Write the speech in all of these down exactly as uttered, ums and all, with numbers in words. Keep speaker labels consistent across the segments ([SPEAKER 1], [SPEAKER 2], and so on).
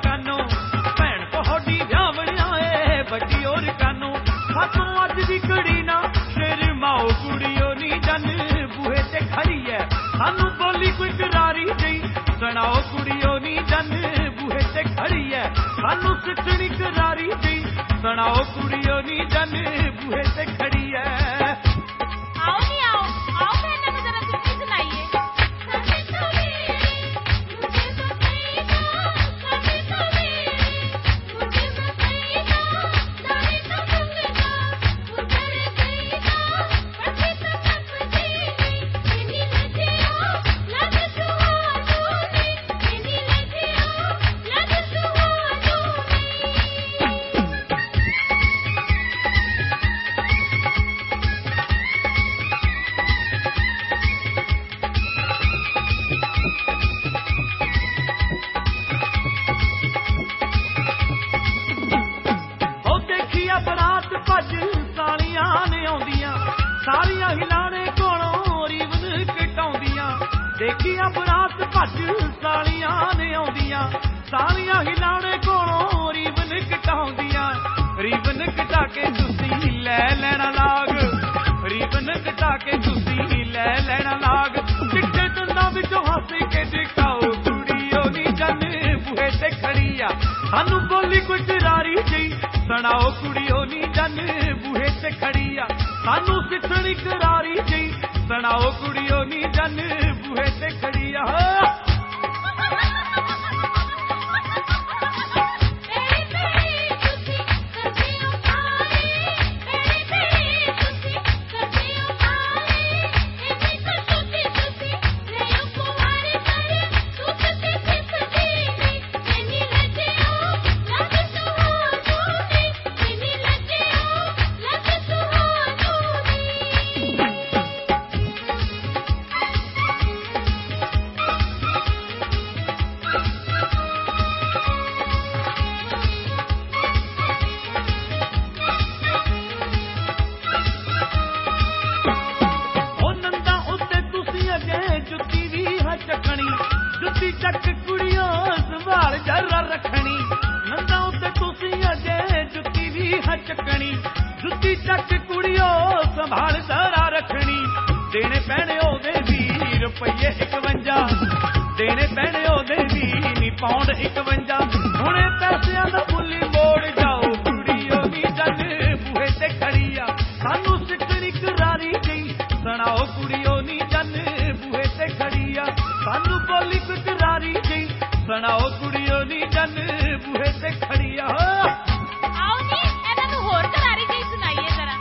[SPEAKER 1] कानों भैन तोहडी व्यावणिया ए बड़ी और कानों हाथों अज दी कड़ी ना शेर माओ कुड़ियो नी जन बूहे ते खड़ी है सानू बोली कोई करारी जी सुनाओ कुड़ियो नी जन बूहे ते खड़ी है सानू सिखणी करारी जी सुनाओ कुड़ियो नी जन बूहे ते खड़ी है।
[SPEAKER 2] आओ नहीं आओ आओ बहना को जरा सिद्धि सुनाइए।
[SPEAKER 1] सारिया हिलाने कोलों रीवन कटाउंदियां देखिया बरात भज सालियां ने आउंदियां सालियां हिलाने कोलों रीवन कटाउंदियां रीवन कटा के तुसी लै लेना लाग रीवन कटा के तुसी लै लेना लाग चिट्टे दंदां विचों हंस के दिखाओ कुड़ियो नी जन बूहे ते खड़ी आ सानू बोली कोई करारी जी सुनाओ कुड़ियो नी जन बूहे ते खड़ी आ सानू सिखणी करारी जी सुनाओ कुड़ियो नी जन बूहे ते खड़ी आ। जुत्ती चक कुड़ियों संभाल जरा रखनी नंदा उत्ते तुसी अजे जुत्ती भी हचकनी जुत्ती चक कुड़ियों संभाल जरा रखनी देने पैने ओदे भी रुपये इकवंजा देने पैने ओदे भी नी पौंड इकवंजा हुणे पैसियां दा मुल्ली मोड़ जाओ कुड़ियों नी जन बूहे ते खड़ी आ सानू सिखणी करारी जी सुनाओ कुड़ियों नी जन बूहे ते खड़ी आ सानू बोली करारी जी सुनाओ कुड़ियो नी जन बूहे ते खड़ी आ।
[SPEAKER 2] आओ नी एना नू होर करारी जी सुनाइए जरा।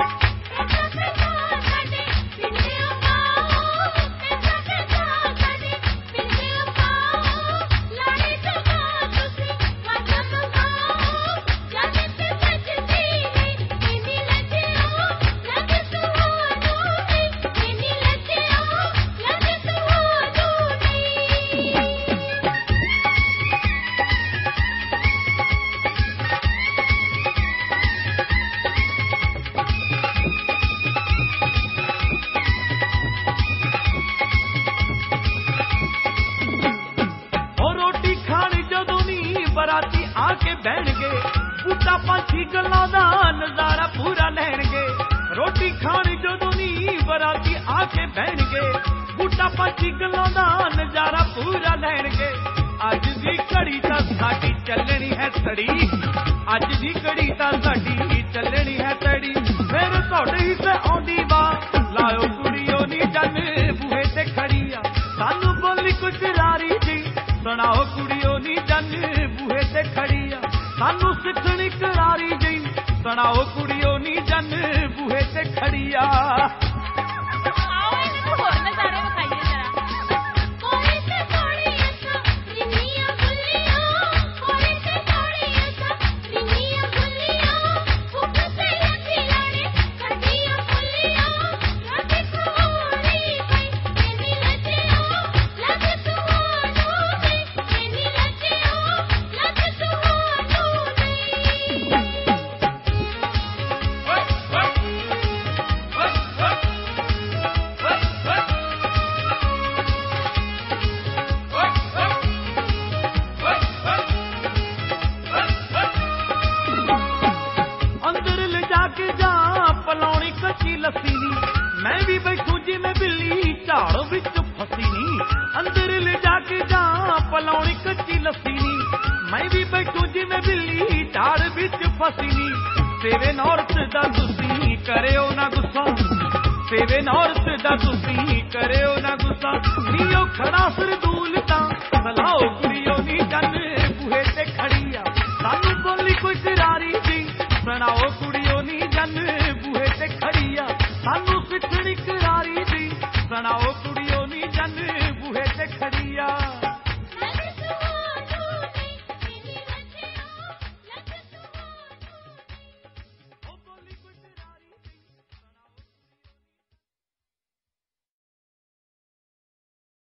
[SPEAKER 1] बराती आके बहणगे बूटा पंछी गल्लां दा नजारा पूरा लैणगे रोटी खानी जदों नी बराती आके बहणगे बूटा पंछी गल्लां दा नजारा पूरा लैणगे अज दी घड़ी तां साडी चलनी है तड़ी अज दी घड़ी तां साडी चलनी है तड़ी फिर तुहाडे ही ते आउंदी वा लाओ कुड़ियो नी जन बूहे ते खड़ी आ सानू बोली कुछ करारी जी सुनाओ कुड़ियो नी जन बूहे ते खड़ी आ सानू सिखणी करारी जी सुनाओ कुड़ियो नी जन बूहे ते खड़ी आ।
[SPEAKER 2] आओ इन्हां नू होर नज़ारे विखाइए जरा। कोले ते कोली असा रिन्नियां गुल्लियां कोले ते कोली असा रिन्नियां गुल्लियां भुख ते लगी लाने खड्डियां फुल्लियां लगे कुआरी पई एनी लज्जिया लगे तुहानू नी एनी लज्जिया लगे तुहानू नी।
[SPEAKER 1] ਕੱਚੀ ਲੱਸੀ ਨੀ ਮੈਂ ਵੀ ਬੈਠੂ ਜਿਵੇਂ ਬਿੱਲੀ ਝਾੜ ਵਿੱਚ ਫਸੀ ਨੀ ਸੇਵੇ ਨੌਰਤ ਦਾ ਤੁਸੀਂ ਕਰਿਓ ਨਾ ਗੁੱਸਾ ਸੇਵੇ ਨੌਰਤ ਦਾ ਤੁਸੀਂ ਕਰਿਓ ਨਾ